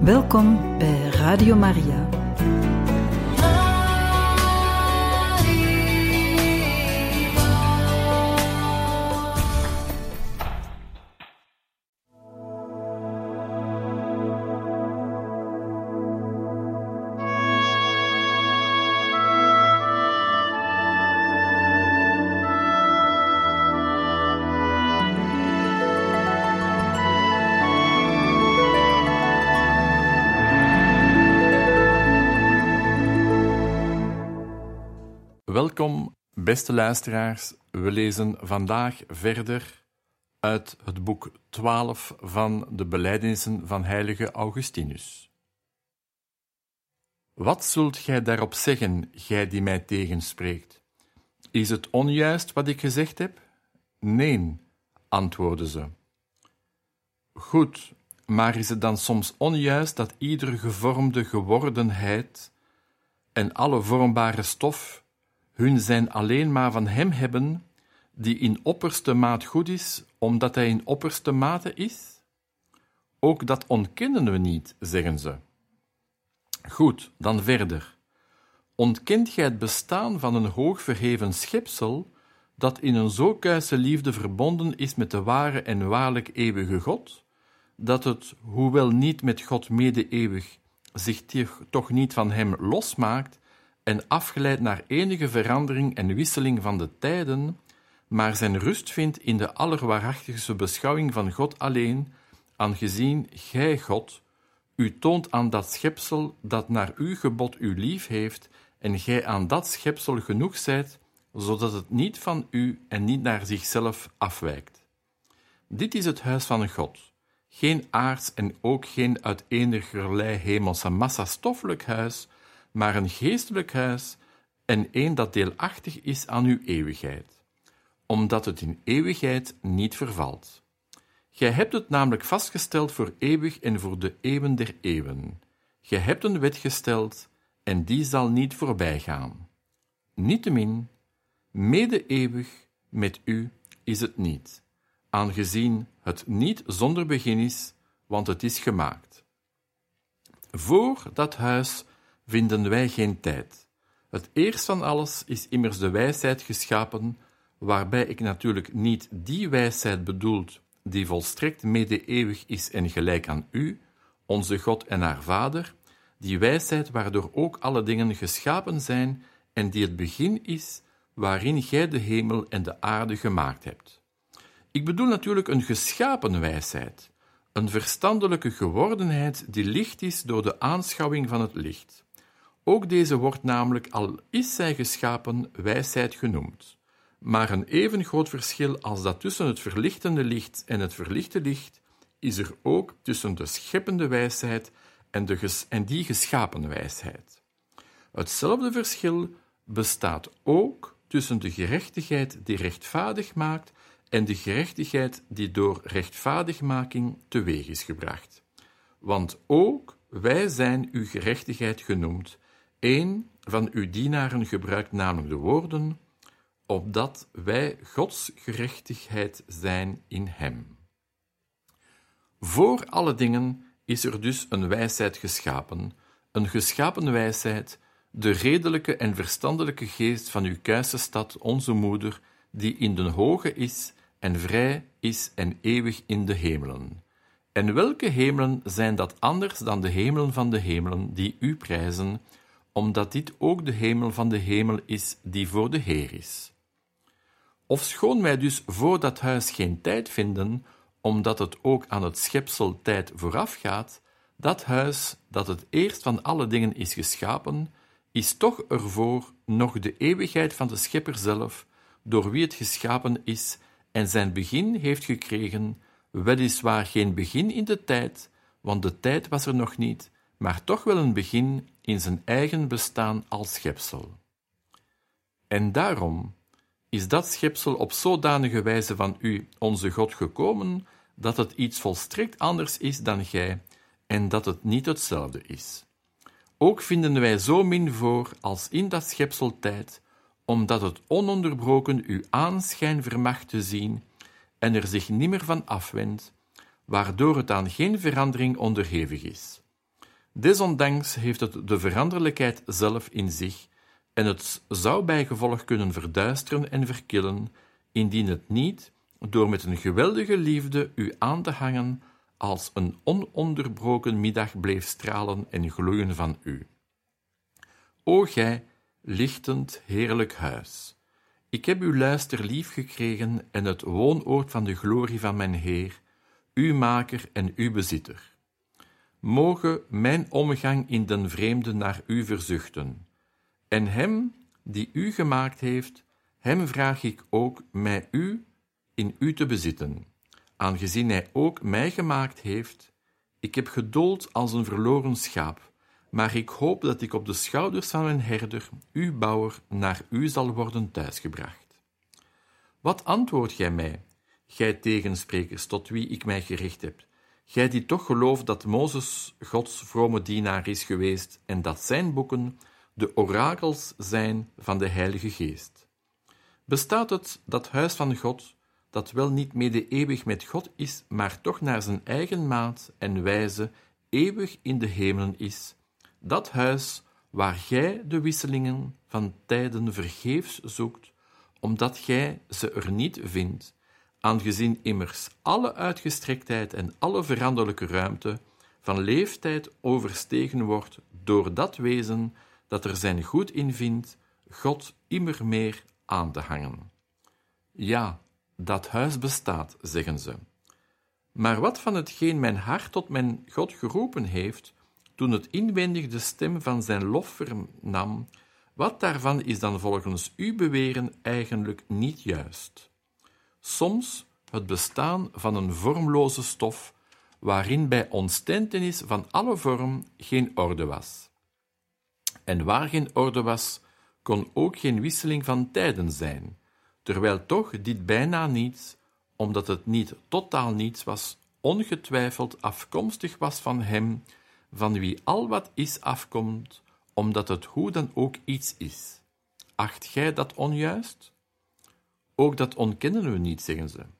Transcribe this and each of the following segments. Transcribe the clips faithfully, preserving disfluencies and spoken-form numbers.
Welkom bij Radio Maria. Welkom, beste luisteraars. We lezen vandaag verder uit het boek twaalf van de Belijdenissen van heilige Augustinus. Wat zult gij daarop zeggen, gij die mij tegenspreekt? Is het onjuist wat ik gezegd heb? Nee, antwoordden ze. Goed, maar is het dan soms onjuist dat iedere gevormde gewordenheid en alle vormbare stof hun zijn alleen maar van hem hebben, die in opperste maat goed is, omdat hij in opperste mate is? Ook dat ontkennen we niet, zeggen ze. Goed, dan verder. Ontkent gij het bestaan van een hoog verheven schepsel, dat in een zo kuise liefde verbonden is met de ware en waarlijk eeuwige God, dat het, hoewel niet met God mede-eeuwig, zich toch niet van hem losmaakt, en afgeleid naar enige verandering en wisseling van de tijden, maar zijn rust vindt in de allerwaarachtigste beschouwing van God alleen, aangezien gij, God, u toont aan dat schepsel dat naar uw gebod u lief heeft, en gij aan dat schepsel genoeg zijt, zodat het niet van u en niet naar zichzelf afwijkt. Dit is het huis van God, geen aards en ook geen uit enigerlei hemelse massa stoffelijk huis, maar een geestelijk huis en een dat deelachtig is aan uw eeuwigheid, omdat het in eeuwigheid niet vervalt. Gij hebt het namelijk vastgesteld voor eeuwig en voor de eeuwen der eeuwen. Gij hebt een wet gesteld en die zal niet voorbijgaan. Niettemin, mede-eeuwig met u is het niet, aangezien het niet zonder begin is, want het is gemaakt. Voor dat huis vinden wij geen tijd. Het eerst van alles is immers de wijsheid geschapen, waarbij ik natuurlijk niet die wijsheid bedoel die volstrekt mede-eeuwig is en gelijk aan u, onze God en haar Vader, die wijsheid waardoor ook alle dingen geschapen zijn en die het begin is waarin gij de hemel en de aarde gemaakt hebt. Ik bedoel natuurlijk een geschapen wijsheid, een verstandelijke gewordenheid die licht is door de aanschouwing van het licht. Ook deze wordt namelijk, al is zij geschapen, wijsheid genoemd. Maar een even groot verschil als dat tussen het verlichtende licht en het verlichte licht is er ook tussen de scheppende wijsheid en, de ges- en die geschapen wijsheid. Hetzelfde verschil bestaat ook tussen de gerechtigheid die rechtvaardig maakt en de gerechtigheid die door rechtvaardigmaking teweeg is gebracht. Want ook wij zijn uw gerechtigheid genoemd. Eén van uw dienaren gebruikt namelijk de woorden, opdat wij Gods gerechtigheid zijn in hem. Voor alle dingen is er dus een wijsheid geschapen, een geschapen wijsheid, de redelijke en verstandelijke geest van uw kuise stad, onze moeder, die in den hoge is en vrij is en eeuwig in de hemelen. En welke hemelen zijn dat anders dan de hemelen van de hemelen die u prijzen, omdat dit ook de hemel van de hemel is die voor de Heer is. Ofschoon wij dus voor dat huis geen tijd vinden, omdat het ook aan het schepsel tijd voorafgaat, dat huis, dat het eerst van alle dingen is geschapen, is toch ervoor nog de eeuwigheid van de Schepper zelf, door wie het geschapen is en zijn begin heeft gekregen, weliswaar geen begin in de tijd, want de tijd was er nog niet, maar toch wel een begin in zijn eigen bestaan als schepsel. En daarom is dat schepsel op zodanige wijze van u, onze God, gekomen, dat het iets volstrekt anders is dan gij, en dat het niet hetzelfde is. Ook vinden wij zo min voor als in dat schepseltijd, omdat het ononderbroken uw aanschijn vermag te zien en er zich nimmer van afwendt, waardoor het aan geen verandering onderhevig is. Desondanks heeft het de veranderlijkheid zelf in zich en het zou bijgevolg kunnen verduisteren en verkillen, indien het niet, door met een geweldige liefde u aan te hangen, als een ononderbroken middag bleef stralen en gloeien van u. O gij, lichtend, heerlijk huis, ik heb uw luister lief gekregen en het woonoord van de glorie van mijn Heer, uw maker en uw bezitter. Moge mijn omgang in den vreemde naar u verzuchten, en hem die u gemaakt heeft, hem vraag ik ook mij u in u te bezitten, aangezien hij ook mij gemaakt heeft. Ik heb geduld als een verloren schaap, maar ik hoop dat ik op de schouders van mijn herder, uw bouwer, naar u zal worden thuisgebracht. Wat antwoordt gij mij, gij tegensprekers tot wie ik mij gericht heb, gij die toch gelooft dat Mozes Gods vrome dienaar is geweest en dat zijn boeken de orakels zijn van de Heilige Geest? Bestaat het, dat huis van God, dat wel niet mede eeuwig met God is, maar toch naar zijn eigen maat en wijze eeuwig in de hemelen is, dat huis waar gij de wisselingen van tijden vergeefs zoekt, omdat gij ze er niet vindt, aangezien immers alle uitgestrektheid en alle veranderlijke ruimte van leeftijd overstegen wordt door dat wezen dat er zijn goed in vindt, God immer meer aan te hangen. Ja, dat huis bestaat, zeggen ze. Maar wat van hetgeen mijn hart tot mijn God geroepen heeft, toen het inwendig de stem van zijn lof vernam, wat daarvan is dan volgens uw beweren eigenlijk niet juist? Soms het bestaan van een vormloze stof, waarin bij ontstentenis van alle vorm geen orde was. En waar geen orde was, kon ook geen wisseling van tijden zijn, terwijl toch dit bijna niets, omdat het niet totaal niets was, ongetwijfeld afkomstig was van hem, van wie al wat is afkomt, omdat het hoe dan ook iets is. Acht gij dat onjuist? Ook dat ontkennen we niet, zeggen ze.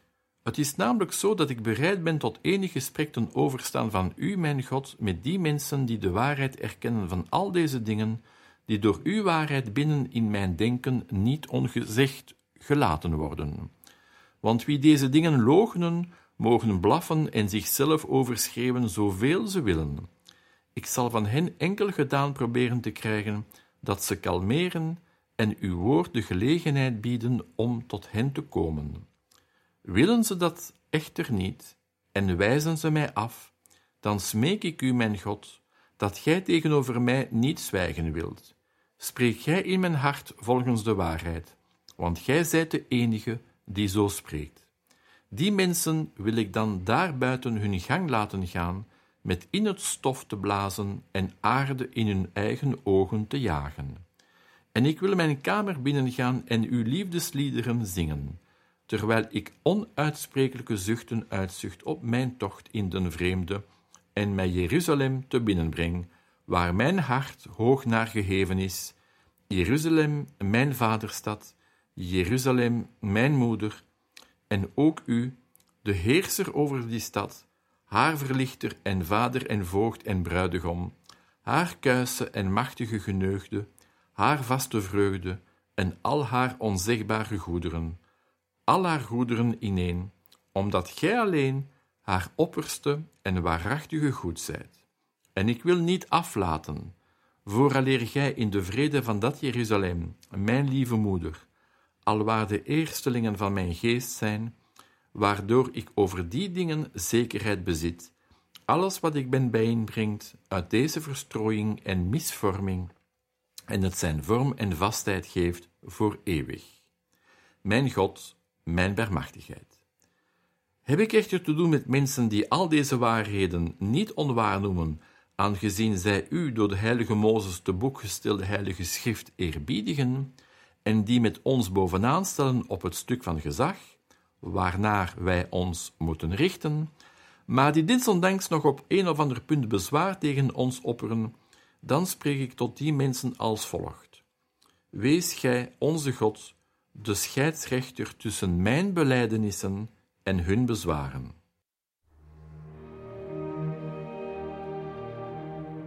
Het is namelijk zo dat ik bereid ben tot enig gesprek ten overstaan van u, mijn God, met die mensen die de waarheid erkennen van al deze dingen, die door uw waarheid binnen in mijn denken niet ongezegd gelaten worden. Want wie deze dingen loochenen, mogen blaffen en zichzelf overschreeuwen zoveel ze willen. Ik zal van hen enkel gedaan proberen te krijgen dat ze kalmeren en uw woord de gelegenheid bieden om tot hen te komen. Willen ze dat echter niet, en wijzen ze mij af, dan smeek ik u, mijn God, dat gij tegenover mij niet zwijgen wilt. Spreek gij in mijn hart volgens de waarheid, want gij zijt de enige die zo spreekt. Die mensen wil ik dan daarbuiten hun gang laten gaan, met in het stof te blazen en aarde in hun eigen ogen te jagen. En ik wil mijn kamer binnengaan en uw liefdesliederen zingen, terwijl ik onuitsprekelijke zuchten uitzucht op mijn tocht in den vreemde en mij Jeruzalem te binnenbreng, waar mijn hart hoog naar geheven is, Jeruzalem, mijn vaderstad, Jeruzalem, mijn moeder, en ook u, de heerser over die stad, haar verlichter en vader en voogd en bruidegom, haar kuisse en machtige geneugde, haar vaste vreugde en al haar onzegbare goederen, al haar goederen ineen, omdat gij alleen haar opperste en waarachtige goed zijt. En ik wil niet aflaten, vooraleer gij in de vrede van dat Jeruzalem, mijn lieve moeder, alwaar de eerstelingen van mijn geest zijn, waardoor ik over die dingen zekerheid bezit, alles wat ik ben bijeenbrengt uit deze verstrooiing en misvorming, en het zijn vorm en vastheid geeft voor eeuwig. Mijn God, mijn barmachtigheid. Heb ik echter te doen met mensen die al deze waarheden niet onwaar noemen, aangezien zij u door de heilige Mozes te boek gestelde heilige schrift eerbiedigen, en die met ons bovenaan stellen op het stuk van gezag, waarnaar wij ons moeten richten, maar die desondanks nog op een of ander punt bezwaar tegen ons opperen, dan spreek ik tot die mensen als volgt. Wees gij, onze God, de scheidsrechter tussen mijn belijdenissen en hun bezwaren.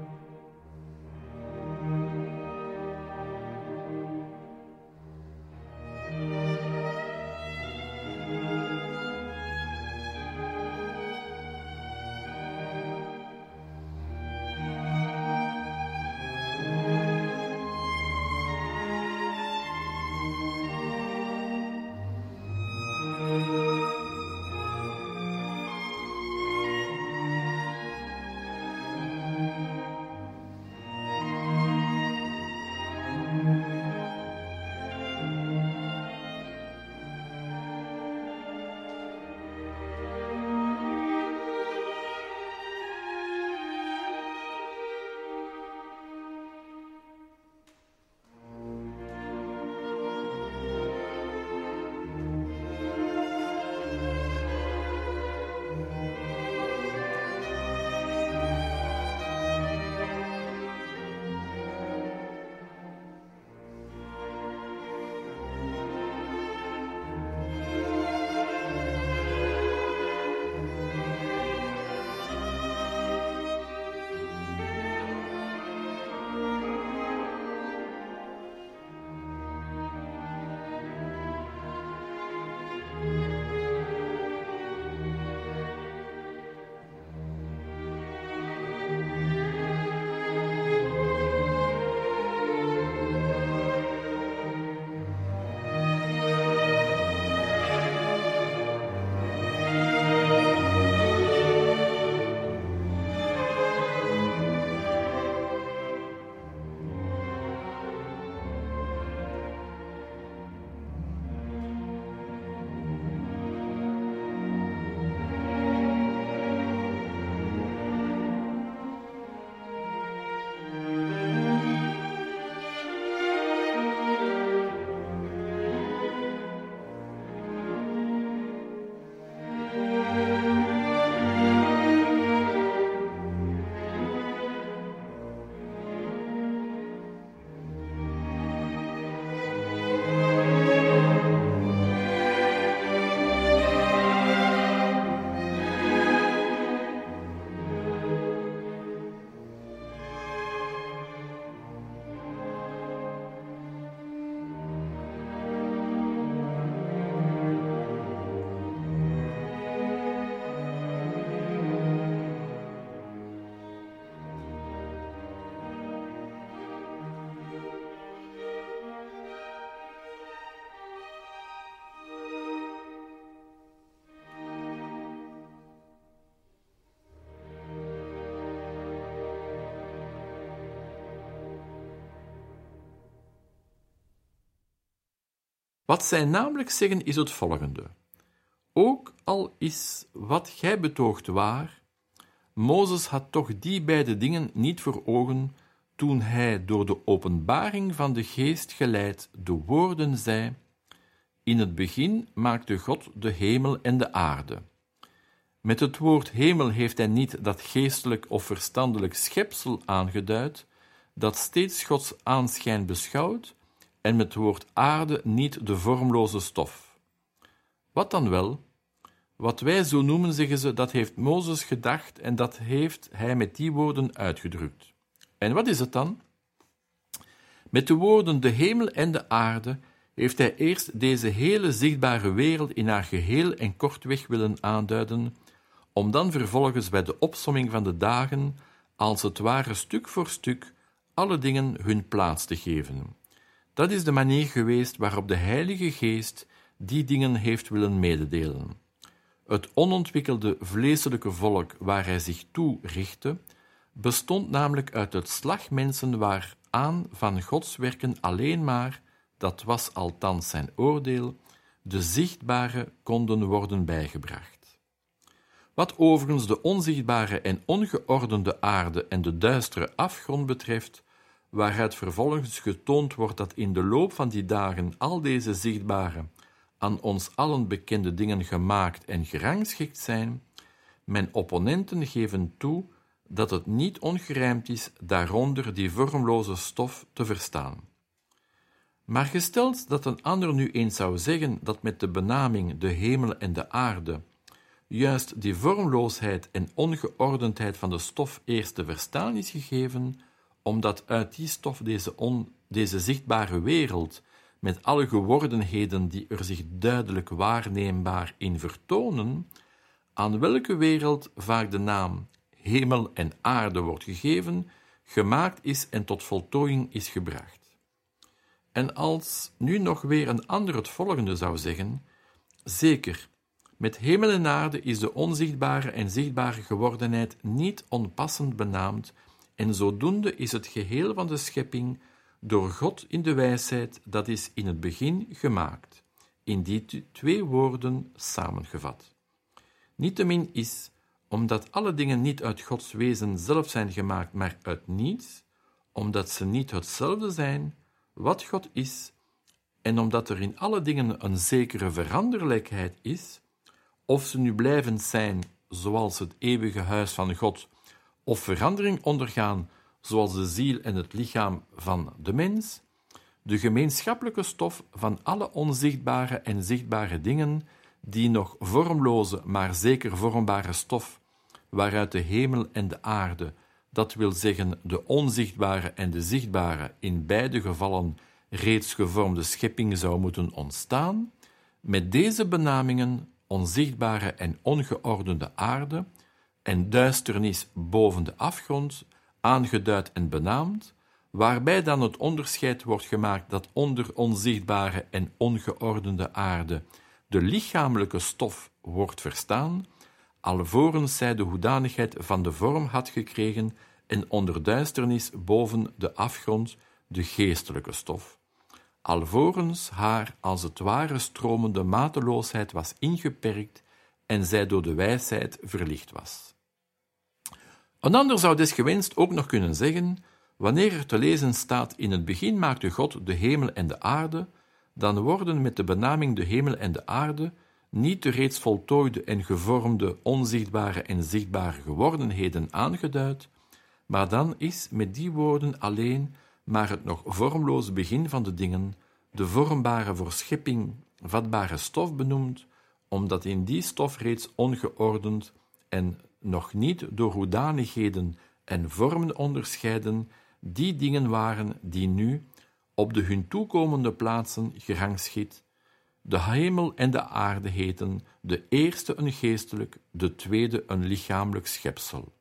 Wat zij namelijk zeggen is het volgende. Ook al is wat gij betoogt waar, Mozes had toch die beide dingen niet voor ogen toen hij door de openbaring van de geest geleid de woorden zei: in het begin maakte God de hemel en de aarde. Met het woord hemel heeft hij niet dat geestelijk of verstandelijk schepsel aangeduid, dat steeds Gods aanschijn beschouwt, en met het woord aarde niet de vormloze stof. Wat dan wel? Wat wij zo noemen, zeggen ze, dat heeft Mozes gedacht en dat heeft hij met die woorden uitgedrukt. En wat is het dan? Met de woorden de hemel en de aarde heeft hij eerst deze hele zichtbare wereld in haar geheel en kortweg willen aanduiden, om dan vervolgens bij de opsomming van de dagen, als het ware stuk voor stuk, alle dingen hun plaats te geven. Dat is de manier geweest waarop de Heilige Geest die dingen heeft willen mededelen. Het onontwikkelde vleeselijke volk waar hij zich toe richtte, bestond namelijk uit het slag mensen waaraan van Gods werken alleen maar, dat was althans zijn oordeel, de zichtbare konden worden bijgebracht. Wat overigens de onzichtbare en ongeordende aarde en de duistere afgrond betreft, waaruit vervolgens getoond wordt dat in de loop van die dagen al deze zichtbare, aan ons allen bekende dingen gemaakt en gerangschikt zijn, mijn opponenten geven toe dat het niet ongerijmd is daaronder die vormloze stof te verstaan. Maar gesteld dat een ander nu eens zou zeggen dat met de benaming de hemel en de aarde juist die vormloosheid en ongeordendheid van de stof eerst te verstaan is gegeven, omdat uit die stof deze, on, deze zichtbare wereld, met alle gewordenheden die er zich duidelijk waarneembaar in vertonen, aan welke wereld vaak de naam hemel en aarde wordt gegeven, gemaakt is en tot voltooiing is gebracht. En als nu nog weer een ander het volgende zou zeggen, zeker, met hemel en aarde is de onzichtbare en zichtbare gewordenheid niet onpassend benaamd, en zodoende is het geheel van de schepping door God in de wijsheid, dat is in het begin gemaakt, in die twee woorden samengevat. Niettemin is, omdat alle dingen niet uit Gods wezen zelf zijn gemaakt, maar uit niets, omdat ze niet hetzelfde zijn, wat God is, en omdat er in alle dingen een zekere veranderlijkheid is, of ze nu blijvend zijn zoals het eeuwige huis van God, of verandering ondergaan zoals de ziel en het lichaam van de mens, de gemeenschappelijke stof van alle onzichtbare en zichtbare dingen, die nog vormloze, maar zeker vormbare stof, waaruit de hemel en de aarde, dat wil zeggen de onzichtbare en de zichtbare, in beide gevallen reeds gevormde schepping zou moeten ontstaan, met deze benamingen, onzichtbare en ongeordende aarde, en duisternis boven de afgrond, aangeduid en benaamd, waarbij dan het onderscheid wordt gemaakt dat onder onzichtbare en ongeordende aarde de lichamelijke stof wordt verstaan, alvorens zij de hoedanigheid van de vorm had gekregen en onder duisternis boven de afgrond de geestelijke stof, alvorens haar als het ware stromende mateloosheid was ingeperkt en zij door de wijsheid verlicht was. Een ander zou desgewenst ook nog kunnen zeggen, wanneer er te lezen staat in het begin maakte God de hemel en de aarde, dan worden met de benaming de hemel en de aarde niet de reeds voltooide en gevormde onzichtbare en zichtbare gewordenheden aangeduid, maar dan is met die woorden alleen maar het nog vormloze begin van de dingen, de vormbare voor schepping vatbare stof benoemd, omdat in die stof reeds ongeordend en nog niet door hoedanigheden en vormen onderscheiden die dingen waren die nu op de hun toekomende plaatsen gerangschikt, de hemel en de aarde heten, de eerste een geestelijk, de tweede een lichamelijk schepsel.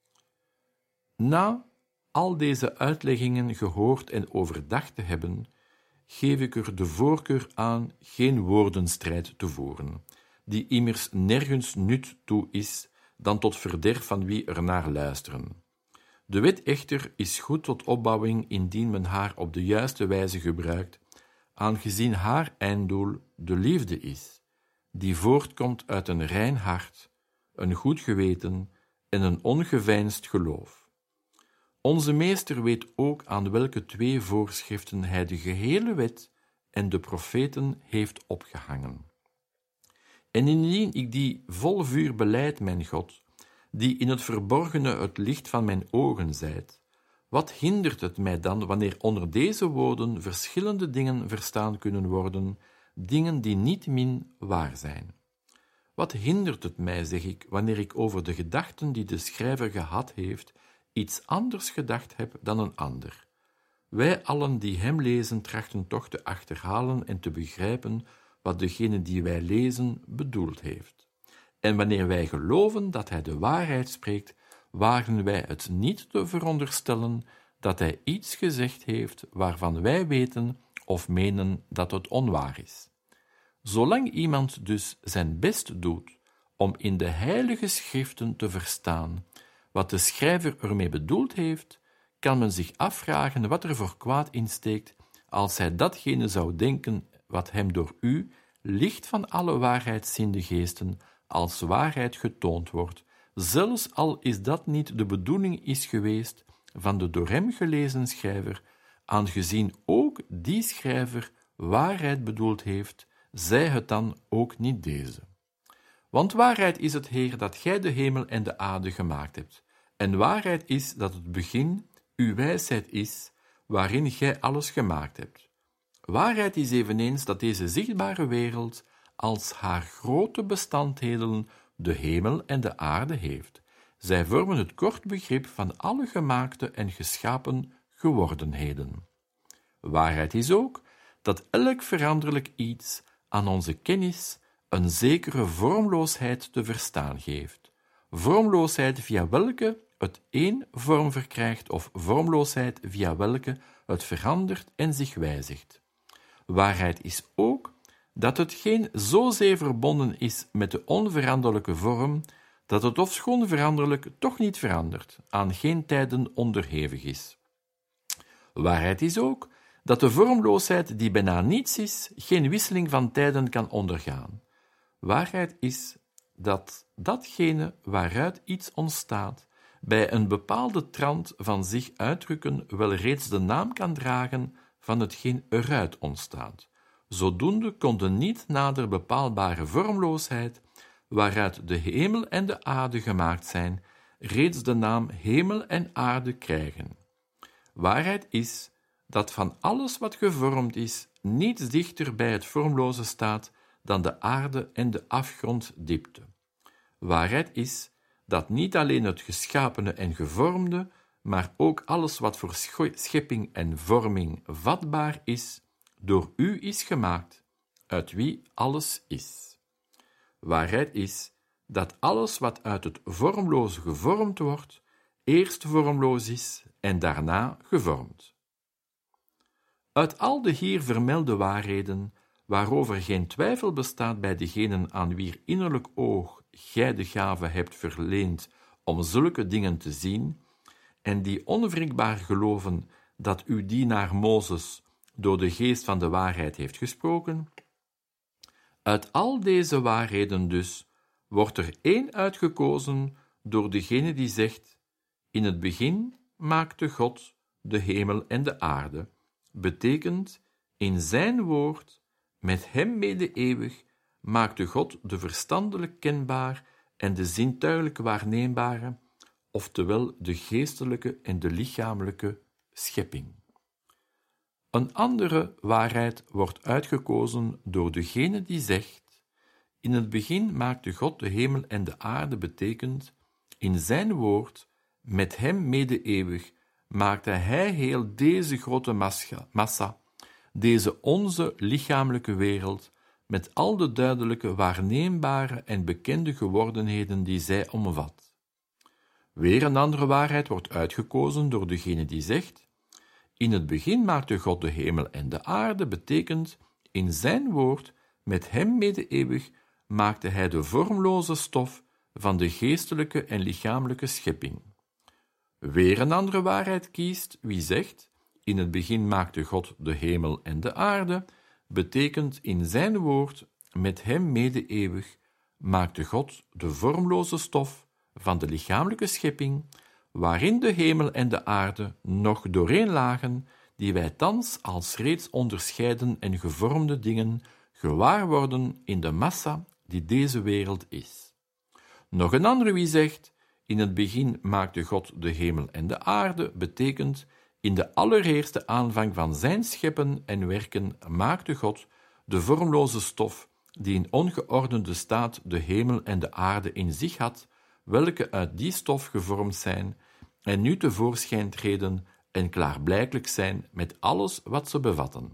Na al deze uitleggingen gehoord en overdacht te hebben, geef ik er de voorkeur aan geen woordenstrijd te voeren, die immers nergens nut toe is dan tot verderf van wie er naar luisteren. De wet echter is goed tot opbouwing indien men haar op de juiste wijze gebruikt, aangezien haar einddoel de liefde is, die voortkomt uit een rein hart, een goed geweten en een ongeveinsd geloof. Onze meester weet ook aan welke twee voorschriften hij de gehele wet en de profeten heeft opgehangen. En indien ik die vol vuur belijd, mijn God, die in het verborgene het licht van mijn ogen zijt, wat hindert het mij dan wanneer onder deze woorden verschillende dingen verstaan kunnen worden, dingen die niet min waar zijn? Wat hindert het mij, zeg ik, wanneer ik over de gedachten die de schrijver gehad heeft, iets anders gedacht heb dan een ander? Wij allen die hem lezen trachten toch te achterhalen en te begrijpen wat degene die wij lezen bedoeld heeft. En wanneer wij geloven dat hij de waarheid spreekt, wagen wij het niet te veronderstellen dat hij iets gezegd heeft waarvan wij weten of menen dat het onwaar is. Zolang iemand dus zijn best doet om in de heilige schriften te verstaan wat de schrijver ermee bedoeld heeft, kan men zich afvragen wat er voor kwaad in steekt als hij datgene zou denken wat hem door u, licht van alle waarheidsziende geesten, als waarheid getoond wordt, zelfs al is dat niet de bedoeling is geweest van de door hem gelezen schrijver, aangezien ook die schrijver waarheid bedoeld heeft, zij het dan ook niet deze. Want waarheid is het, Heer, dat gij de hemel en de aarde gemaakt hebt, en waarheid is dat het begin uw wijsheid is, waarin gij alles gemaakt hebt. Waarheid is eveneens dat deze zichtbare wereld als haar grote bestanddelen de hemel en de aarde heeft. Zij vormen het kort begrip van alle gemaakte en geschapen gewordenheden. Waarheid is ook dat elk veranderlijk iets aan onze kennis een zekere vormloosheid te verstaan geeft. Vormloosheid via welke het één vorm verkrijgt of vormloosheid via welke het verandert en zich wijzigt. Waarheid is ook dat hetgeen zozeer verbonden is met de onveranderlijke vorm, dat het ofschoon veranderlijk toch niet verandert, aan geen tijden onderhevig is. Waarheid is ook dat de vormloosheid die bijna niets is, geen wisseling van tijden kan ondergaan. Waarheid is dat datgene waaruit iets ontstaat, bij een bepaalde trant van zich uitdrukken wel reeds de naam kan dragen van hetgeen eruit ontstaat. Zodoende kon de niet nader bepaalbare vormloosheid, waaruit de hemel en de aarde gemaakt zijn, reeds de naam hemel en aarde krijgen. Waarheid is dat van alles wat gevormd is, niets dichter bij het vormloze staat dan de aarde en de afgronddiepte. Waarheid is dat niet alleen het geschapene en gevormde, maar ook alles wat voor schepping en vorming vatbaar is, door u is gemaakt, uit wie alles is. Waarheid is dat alles wat uit het vormloze gevormd wordt, eerst vormloos is en daarna gevormd. Uit al de hier vermelde waarheden, waarover geen twijfel bestaat bij degenen aan wier innerlijk oog gij de gave hebt verleend om zulke dingen te zien, en die onwrikbaar geloven dat uw dienaar Mozes door de geest van de waarheid heeft gesproken, uit al deze waarheden dus wordt er één uitgekozen door degene die zegt: in het begin maakte God de hemel en de aarde, betekent in zijn woord, met hem mede eeuwig, maakte God de verstandelijk kenbaar en de zintuigelijk waarneembare, oftewel de geestelijke en de lichamelijke schepping. Een andere waarheid wordt uitgekozen door degene die zegt: in het begin maakte God de hemel en de aarde, betekent in zijn woord, met hem mede eeuwig, maakte hij heel deze grote massa, deze onze lichamelijke wereld, met al de duidelijke, waarneembare en bekende gewordenheden die zij omvat. Weer een andere waarheid wordt uitgekozen door degene die zegt: in het begin maakte God de hemel en de aarde, betekent in zijn woord, met hem mede eeuwig, maakte hij de vormloze stof van de geestelijke en lichamelijke schepping. Weer een andere waarheid kiest wie zegt: in het begin maakte God de hemel en de aarde, betekent in zijn woord met hem mede eeuwig, maakte God de vormloze stof van de lichamelijke schepping, waarin de hemel en de aarde nog doorheen lagen, die wij thans als reeds onderscheiden en gevormde dingen gewaar worden in de massa die deze wereld is. Nog een andere wie zegt, in het begin maakte God de hemel en de aarde, betekent, in de allereerste aanvang van zijn scheppen en werken maakte God de vormloze stof, die in ongeordende staat de hemel en de aarde in zich had, welke uit die stof gevormd zijn en nu tevoorschijn treden en klaarblijkelijk zijn met alles wat ze bevatten.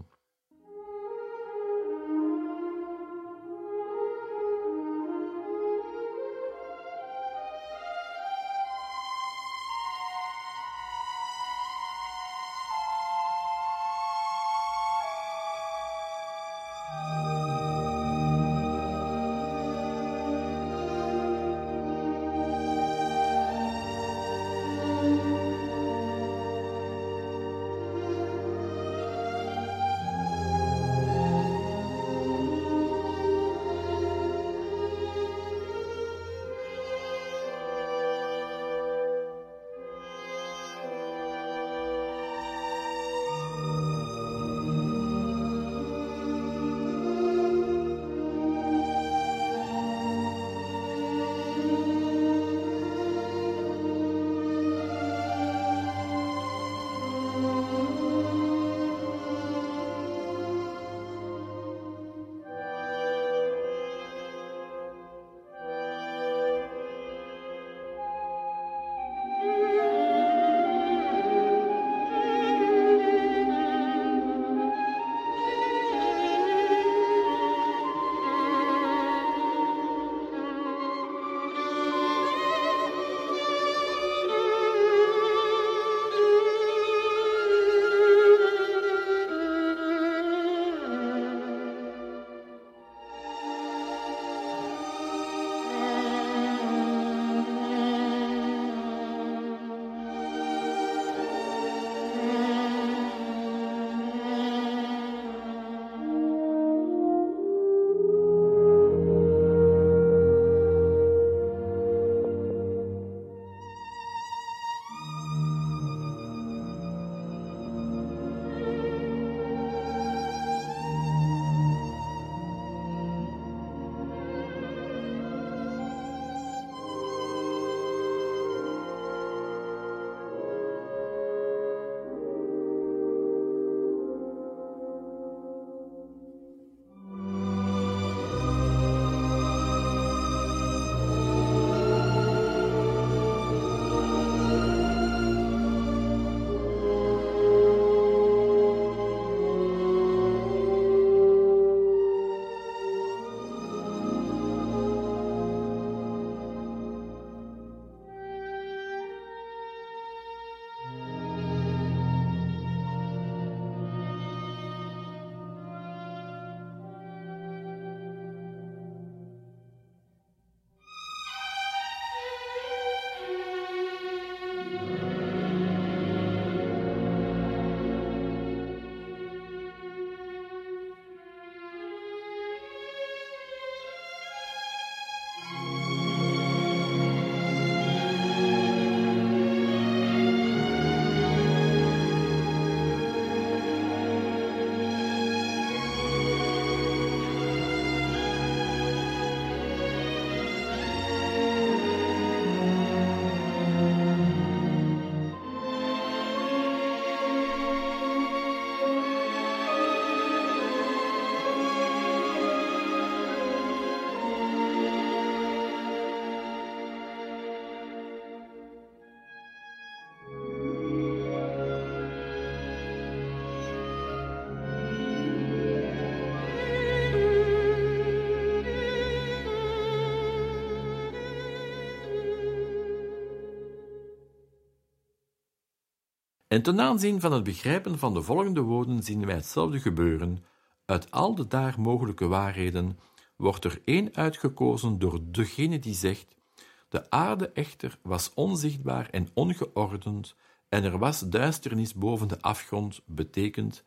En ten aanzien van het begrijpen van de volgende woorden zien wij hetzelfde gebeuren. Uit al de daar mogelijke waarheden wordt er één uitgekozen door degene die zegt: de aarde echter was onzichtbaar en ongeordend, en er was duisternis boven de afgrond, betekent,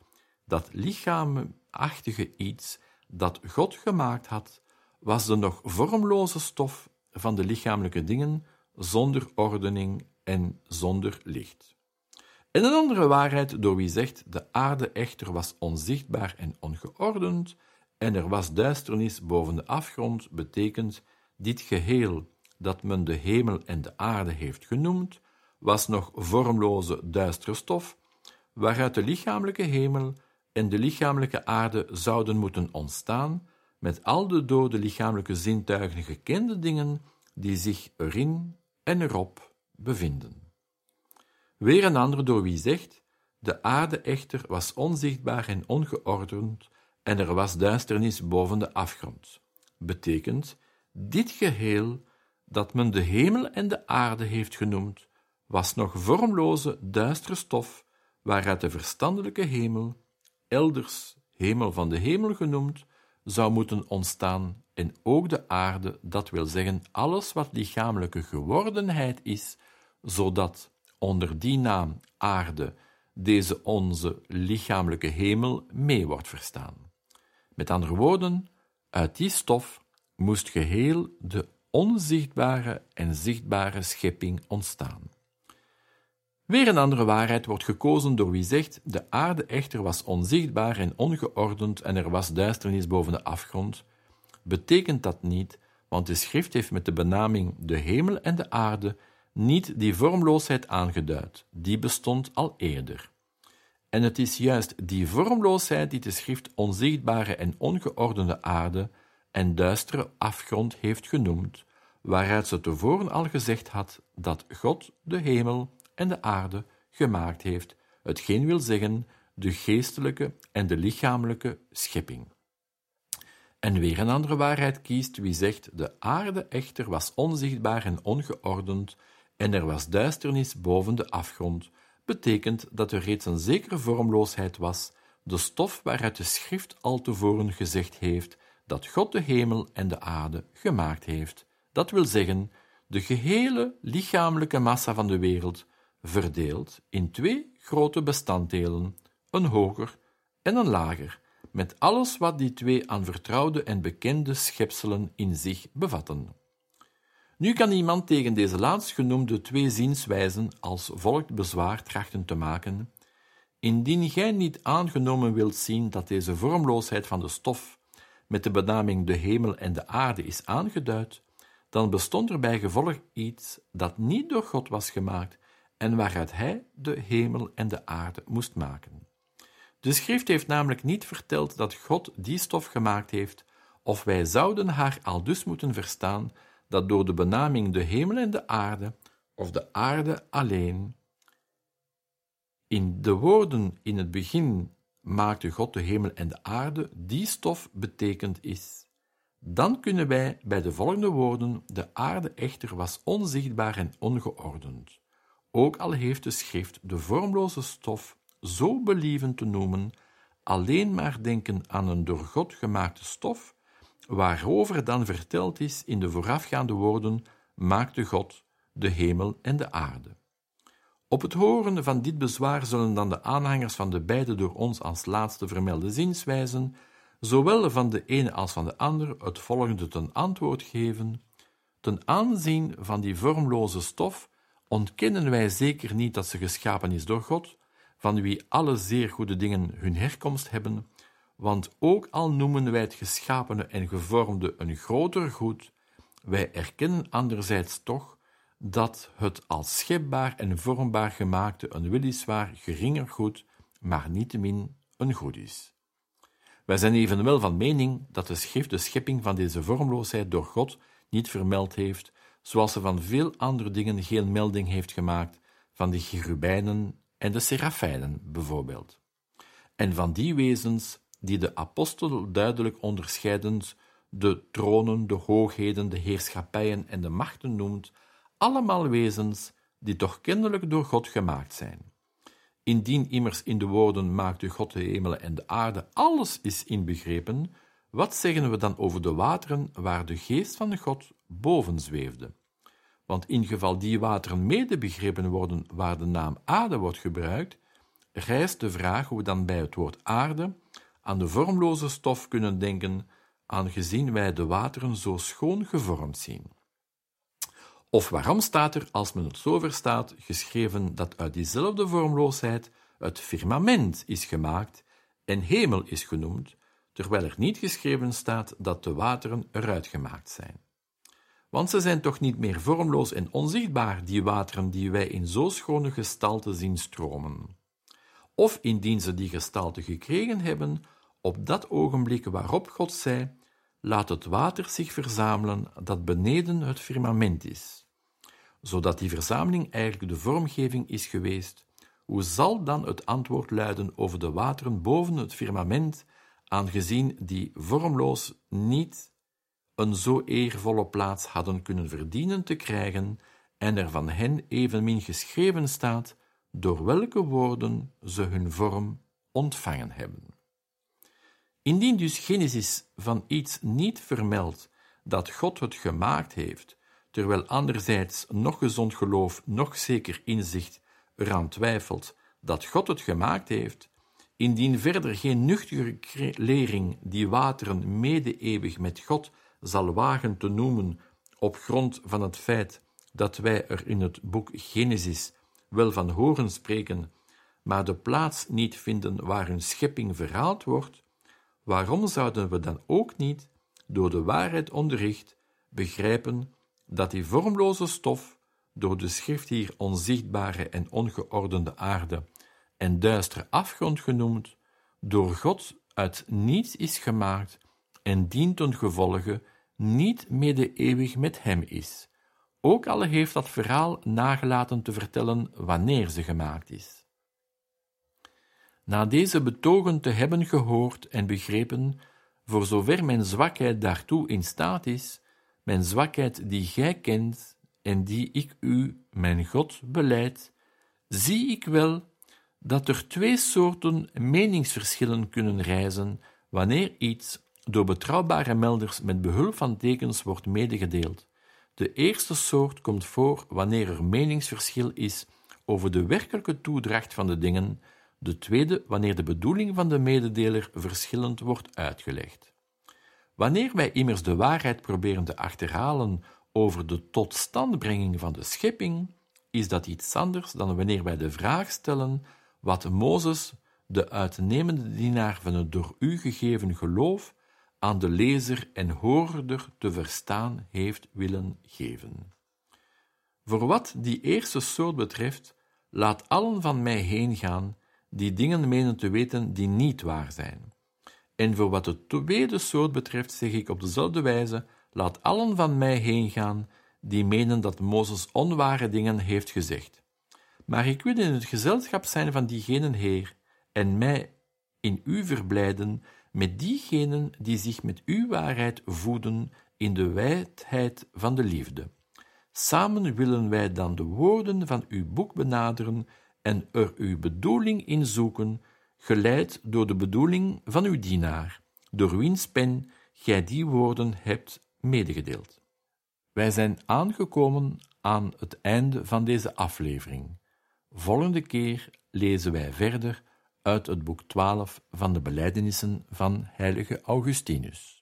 dat lichaamachtige iets dat God gemaakt had, was de nog vormloze stof van de lichamelijke dingen, zonder ordening en zonder licht. En een andere waarheid door wie zegt, de aarde echter was onzichtbaar en ongeordend, en er was duisternis boven de afgrond, betekent dit geheel, dat men de hemel en de aarde heeft genoemd, was nog vormloze duistere stof, waaruit de lichamelijke hemel en de lichamelijke aarde zouden moeten ontstaan, met al de door de lichamelijke zintuigen gekende dingen die zich erin en erop bevinden. Weer een ander door wie zegt, de aarde echter was onzichtbaar en ongeordend, en er was duisternis boven de afgrond. Betekent, dit geheel, dat men de hemel en de aarde heeft genoemd, was nog vormloze, duistere stof, waaruit de verstandelijke hemel, elders hemel van de hemel genoemd, zou moeten ontstaan, en ook de aarde, dat wil zeggen alles wat lichamelijke gewordenheid is, zodat onder die naam aarde deze onze lichamelijke hemel mee wordt verstaan. Met andere woorden, uit die stof moest geheel de onzichtbare en zichtbare schepping ontstaan. Weer een andere waarheid wordt gekozen door wie zegt, de aarde echter was onzichtbaar en ongeordend en er was duisternis boven de afgrond. Betekent dat niet, want de schrift heeft met de benaming de hemel en de aarde niet die vormloosheid aangeduid, die bestond al eerder. En het is juist die vormloosheid die de schrift onzichtbare en ongeordende aarde en duistere afgrond heeft genoemd, waaruit ze tevoren al gezegd had dat God de hemel en de aarde gemaakt heeft, hetgeen wil zeggen de geestelijke en de lichamelijke schepping. En weer een andere waarheid kiest wie zegt, de aarde echter was onzichtbaar en ongeordend en er was duisternis boven de afgrond, betekent dat er reeds een zekere vormloosheid was, de stof waaruit de schrift al tevoren gezegd heeft dat God de hemel en de aarde gemaakt heeft. Dat wil zeggen, de gehele lichamelijke massa van de wereld, verdeeld in twee grote bestanddelen, een hoger en een lager, met alles wat die twee aan vertrouwde en bekende schepselen in zich bevatten. Nu kan iemand tegen deze laatstgenoemde twee zienswijzen als volgt bezwaar trachten te maken. Indien gij niet aangenomen wilt zien dat deze vormloosheid van de stof met de benaming de hemel en de aarde is aangeduid, dan bestond er bij gevolg iets dat niet door God was gemaakt en waaruit hij de hemel en de aarde moest maken. De schrift heeft namelijk niet verteld dat God die stof gemaakt heeft, of wij zouden haar aldus moeten verstaan dat door de benaming de hemel en de aarde, of de aarde alleen, in de woorden in het begin maakte God de hemel en de aarde, die stof betekend is. Dan kunnen wij bij de volgende woorden, de aarde echter was onzichtbaar en ongeordend. Ook al heeft de schrift de vormloze stof zo believen te noemen, alleen maar denken aan een door God gemaakte stof, waarover dan verteld is in de voorafgaande woorden, maakte God de hemel en de aarde. Op het horen van dit bezwaar zullen dan de aanhangers van de beide door ons als laatste vermelde zienswijzen, zowel van de ene als van de andere, het volgende ten antwoord geven. Ten aanzien van die vormloze stof ontkennen wij zeker niet dat ze geschapen is door God, van wie alle zeer goede dingen hun herkomst hebben, want ook al noemen wij het geschapene en gevormde een groter goed, wij erkennen anderzijds toch dat het als schepbaar en vormbaar gemaakte een weliswaar geringer goed, maar niettemin een goed is. Wij zijn evenwel van mening dat de schrift de schepping van deze vormloosheid door God niet vermeld heeft, zoals ze van veel andere dingen geen melding heeft gemaakt, van de cherubijnen en de serafijnen bijvoorbeeld. En van die wezens die de apostel duidelijk onderscheidend de tronen, de hoogheden, de heerschappijen en de machten noemt, allemaal wezens die toch kennelijk door God gemaakt zijn. Indien immers in de woorden maakte God de hemelen en de aarde alles is inbegrepen, wat zeggen we dan over de wateren waar de geest van God boven zweefde? Want in geval die wateren mede begrepen worden waar de naam aarde wordt gebruikt, rijst de vraag hoe we dan bij het woord aarde aan de vormloze stof kunnen denken, aangezien wij de wateren zo schoon gevormd zien. Of waarom staat er, als men het zo verstaat, geschreven dat uit diezelfde vormloosheid het firmament is gemaakt en hemel is genoemd, terwijl er niet geschreven staat dat de wateren eruit gemaakt zijn. Want ze zijn toch niet meer vormloos en onzichtbaar, die wateren die wij in zo schone gestalte zien stromen. Of indien ze die gestalte gekregen hebben, op dat ogenblik waarop God zei, laat het water zich verzamelen dat beneden het firmament is. Zodat die verzameling eigenlijk de vormgeving is geweest, hoe zal dan het antwoord luiden over de wateren boven het firmament, aangezien die vormloos niet een zo eervolle plaats hadden kunnen verdienen te krijgen en er van hen evenmin geschreven staat door welke woorden ze hun vorm ontvangen hebben. Indien dus Genesis van iets niet vermeldt dat God het gemaakt heeft, terwijl anderzijds nog gezond geloof, nog zeker inzicht eraan twijfelt dat God het gemaakt heeft, indien verder geen nuchtere lering die wateren mede-eeuwig met God zal wagen te noemen op grond van het feit dat wij er in het boek Genesis wel van horen spreken, maar de plaats niet vinden waar hun schepping verhaald wordt, waarom zouden we dan ook niet, door de waarheid onderricht, begrijpen dat die vormloze stof, door de schrift hier onzichtbare en ongeordende aarde en duistere afgrond genoemd, door God uit niets is gemaakt en dien ten gevolge niet mede-eeuwig met hem is, ook al heeft dat verhaal nagelaten te vertellen wanneer ze gemaakt is. Na deze betogen te hebben gehoord en begrepen, voor zover mijn zwakheid daartoe in staat is, mijn zwakheid die gij kent en die ik u, mijn God, belijd, zie ik wel dat er twee soorten meningsverschillen kunnen rijzen wanneer iets door betrouwbare melders met behulp van tekens wordt medegedeeld. De eerste soort komt voor wanneer er meningsverschil is over de werkelijke toedracht van de dingen, de tweede wanneer de bedoeling van de mededeler verschillend wordt uitgelegd. Wanneer wij immers de waarheid proberen te achterhalen over de totstandbrenging van de schepping, is dat iets anders dan wanneer wij de vraag stellen wat Mozes, de uitnemende dienaar van het door u gegeven geloof, aan de lezer en hoorder te verstaan heeft willen geven. Voor wat die eerste soort betreft, laat allen van mij heen gaan die dingen menen te weten die niet waar zijn. En voor wat de tweede soort betreft, zeg ik op dezelfde wijze, laat allen van mij heen gaan die menen dat Mozes onware dingen heeft gezegd. Maar ik wil in het gezelschap zijn van diegenen, Heer, en mij in u verblijden met diegenen die zich met uw waarheid voeden in de wijdheid van de liefde. Samen willen wij dan de woorden van uw boek benaderen en er uw bedoeling in zoeken, geleid door de bedoeling van uw dienaar, door wiens pen gij die woorden hebt medegedeeld. Wij zijn aangekomen aan het einde van deze aflevering. Volgende keer lezen wij verder uit het boek twaalf van de Belijdenissen van heilige Augustinus.